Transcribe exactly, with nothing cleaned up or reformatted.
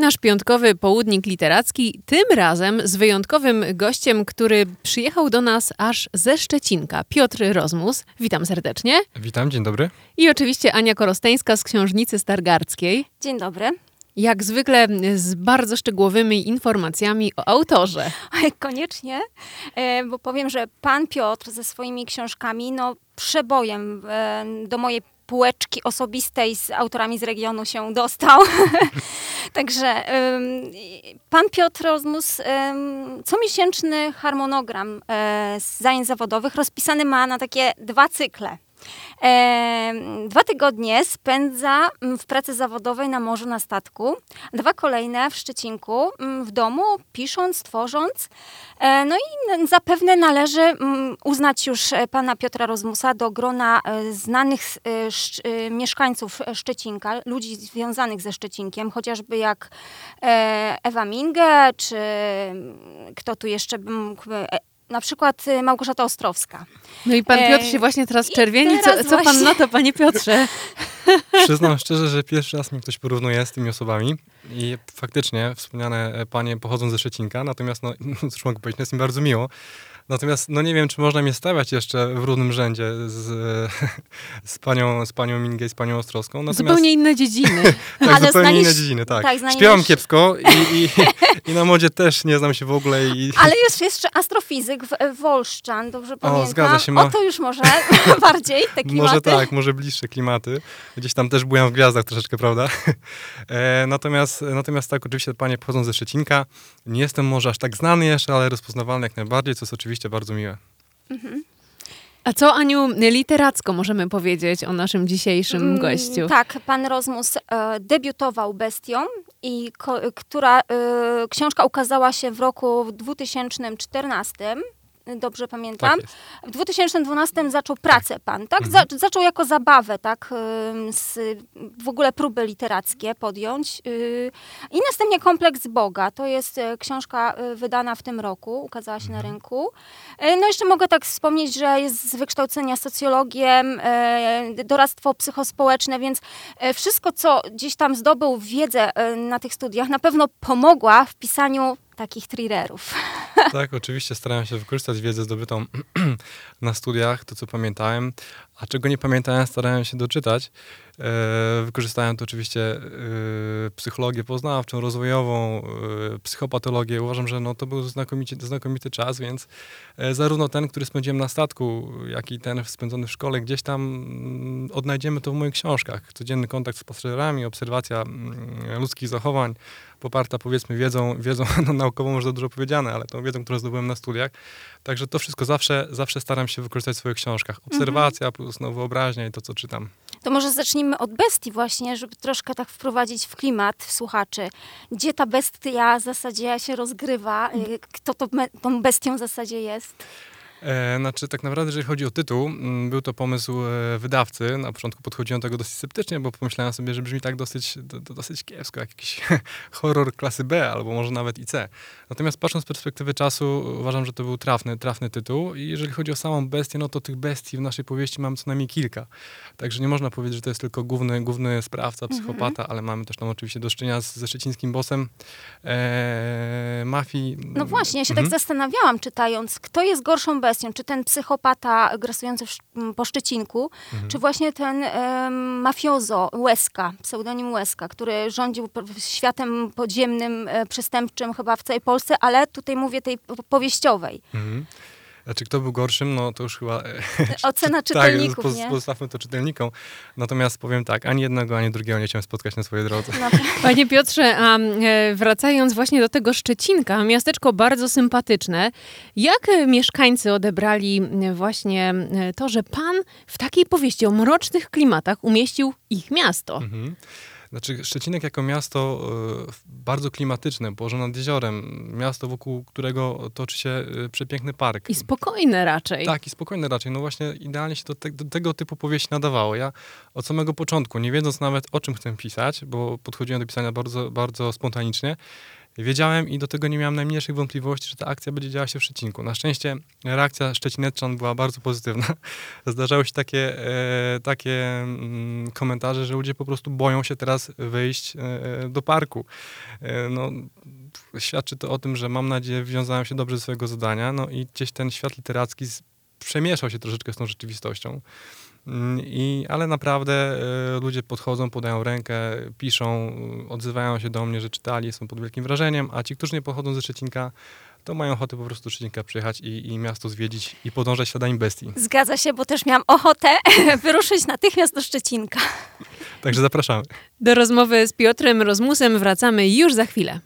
nasz piątkowy południk literacki, tym razem z wyjątkowym gościem, który przyjechał do nas aż ze Szczecinka. Piotr Rozmus. Witam serdecznie. Witam, dzień dobry. I oczywiście Ania Korosteńska z Książnicy Stargardzkiej. Dzień dobry. Jak zwykle z bardzo szczegółowymi informacjami o autorze. Koniecznie, bo powiem, że pan Piotr ze swoimi książkami, no przebojem do mojej półeczki osobistej z autorami z regionu się dostał. Także um, pan Piotr Rozmus um, comiesięczny harmonogram e, z zajęć zawodowych rozpisany ma na takie dwa cykle. E, dwa tygodnie spędza w pracy zawodowej na morzu, na statku. Dwa kolejne w Szczecinku, w domu, pisząc, tworząc. E, no i zapewne należy m, uznać już pana Piotra Rozmusa do grona e, znanych e, sz, e, mieszkańców Szczecinka, ludzi związanych ze Szczecinkiem, chociażby jak e, Ewa Minge, czy kto tu jeszcze mógł... E, Na przykład Małgorzata Ostrowska. No i pan Piotr się właśnie teraz czerwieni. Co, co pan właśnie... na to, panie Piotrze? Przyznam szczerze, że pierwszy raz mnie ktoś porównuje z tymi osobami i faktycznie wspomniane panie pochodzą ze Szczecinka, natomiast no, cóż mogę powiedzieć, jest mi bardzo miło. Natomiast no nie wiem, czy można mnie stawiać jeszcze w równym rzędzie z, z panią, z panią Mingę i z panią Ostrowską. Natomiast... Zupełnie inne dziedziny. tak, Ale zupełnie znanisz... inne dziedziny, tak. tak znanisz... Śpiewam kiepsko i, i, i na modzie też nie znam się w ogóle. I... Ale jest jeszcze astrofizyk w Wolszczan, dobrze pamiętam. O, zgadza się. Ma... O, to już może bardziej te klimaty. Może tak, może bliższe klimaty. Gdzieś tam też byłem w gwiazdach troszeczkę, prawda? E, natomiast, natomiast tak, oczywiście panie pochodzą ze Szczecinka. Nie jestem może aż tak znany jeszcze, ale rozpoznawalny jak najbardziej, co jest oczywiście bardzo miłe. Mhm. A co, Aniu, literacko możemy powiedzieć o naszym dzisiejszym mm, gościu? Tak, pan Rozmus e, debiutował Bestią, i ko, która e, książka ukazała się w roku dwutysięcznym czternastym. Dobrze pamiętam. Tak w dwa tysiące dwunastym zaczął pracę pan, tak? Mhm. Za, zaczął jako zabawę, tak? Z, w ogóle próby literackie podjąć. I następnie Kompleks Boga. To jest książka wydana w tym roku, ukazała się mhm. na rynku. No jeszcze mogę tak wspomnieć, że jest z wykształcenia socjologiem, doradztwo psychospołeczne, więc wszystko, co gdzieś tam zdobył wiedzę na tych studiach, na pewno pomogła w pisaniu takich thrillerów. Tak, oczywiście starałem się wykorzystać wiedzę zdobytą na studiach, to co pamiętałem, a czego nie pamiętałem, starałem się doczytać. E, wykorzystałem to oczywiście e, psychologię poznawczą, rozwojową, e, psychopatologię. Uważam, że no, to był znakomity, znakomity czas, więc e, zarówno ten, który spędziłem na statku, jak i ten spędzony w szkole, gdzieś tam mm, odnajdziemy to w moich książkach. Codzienny kontakt z pasażerami, obserwacja mm, ludzkich zachowań, poparta powiedzmy wiedzą, wiedzą no, naukową, może za dużo powiedziane, ale tą wiedzą, którą zdobyłem na studiach. Także to wszystko zawsze, zawsze staram się wykorzystać w swoich książkach. Obserwacja mhm. plus no, wyobraźnia i to, co czytam. To może zacznijmy od bestii właśnie, żeby troszkę tak wprowadzić w klimat słuchaczy. Gdzie ta bestia w zasadzie się rozgrywa? Kto to, tą bestią w zasadzie jest? E, znaczy, tak naprawdę, jeżeli chodzi o tytuł, m, był to pomysł e, wydawcy. Na początku podchodziłem do tego dosyć sceptycznie, bo pomyślałem sobie, że brzmi tak dosyć, do, do, dosyć kiepsko, jak jakiś horror klasy B, albo może nawet i C. Natomiast patrząc z perspektywy czasu, uważam, że to był trafny, trafny tytuł. I jeżeli chodzi o samą bestię, no to tych bestii w naszej powieści mamy co najmniej kilka. Także nie można powiedzieć, że to jest tylko główny, główny sprawca, psychopata, mm-hmm. ale mamy też tam oczywiście do czynienia z, ze szczecińskim bossem e, mafii. No właśnie, ja się mm-hmm. tak zastanawiałam, czytając, kto jest gorszą bestią. Czy ten psychopata grasujący w, po Szczecinku, mhm. czy właśnie ten um, mafiozo Łezka, pseudonim Łezka, który rządził światem podziemnym, e, przestępczym chyba w całej Polsce, ale tutaj mówię tej powieściowej. Mhm. Znaczy, kto był gorszym, no to już chyba... Ocena czytelników, tak, nie? Pozostawmy to czytelnikom. Natomiast powiem tak, ani jednego, ani drugiego nie chciałem spotkać na swojej drodze. No. Panie Piotrze, a wracając właśnie do tego Szczecinka, miasteczko bardzo sympatyczne. Jak mieszkańcy odebrali właśnie to, że pan w takiej powieści o mrocznych klimatach umieścił ich miasto? Mhm. Znaczy, Szczecinek jako miasto y, bardzo klimatyczne, położone nad jeziorem, miasto, wokół którego toczy się y, przepiękny park. I spokojne raczej. Tak, i spokojne raczej. No właśnie idealnie się do, te, do tego typu powieści nadawało. Ja od samego początku, nie wiedząc nawet o czym chcę pisać, bo podchodziłem do pisania bardzo, bardzo spontanicznie, Wiedziałem i do tego nie miałem najmniejszych wątpliwości, że ta akcja będzie działa się w Szczecinku. Na szczęście reakcja szczecineczczan była bardzo pozytywna. Zdarzały się takie, e, takie mm, komentarze, że ludzie po prostu boją się teraz wyjść e, do parku. E, no, świadczy to o tym, że mam nadzieję wiązałem się dobrze ze swojego zadania, no i gdzieś ten świat literacki z, przemieszał się troszeczkę z tą rzeczywistością. I, ale naprawdę y, ludzie podchodzą, podają rękę, piszą, y, odzywają się do mnie, że czytali, są pod wielkim wrażeniem, a ci, którzy nie pochodzą ze Szczecinka, to mają ochotę po prostu do Szczecinka przyjechać i, i miasto zwiedzić i podążać śladami bestii. Zgadza się, bo też miałam ochotę wyruszyć natychmiast do Szczecinka. Także zapraszamy. Do rozmowy z Piotrem Rozmusem wracamy już za chwilę.